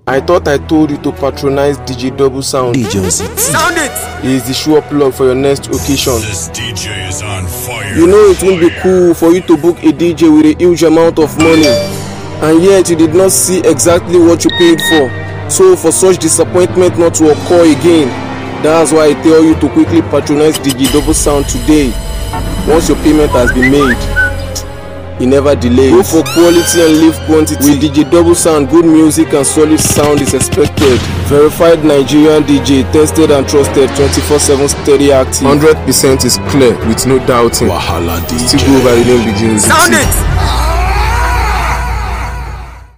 I thought I told you to patronize DJ Double Sound. Sound it! He is the sure plug for your next occasion. This DJ is on fire. You know it won't be cool for you to book a DJ with a huge amount of money, and yet you did not see exactly what you paid for. So for such disappointment not to occur again, that's why I tell you to quickly patronize DJ Double Sound today. Once your payment has been made, he never delays. Go for quality and leave quantity. With DJ Double Sound, good music and solid sound is expected. Verified Nigerian DJ, tested and trusted, 24/7 steady active. 100% is clear with no doubting. Wahala DJ. Still go by the name DJ. Sound it!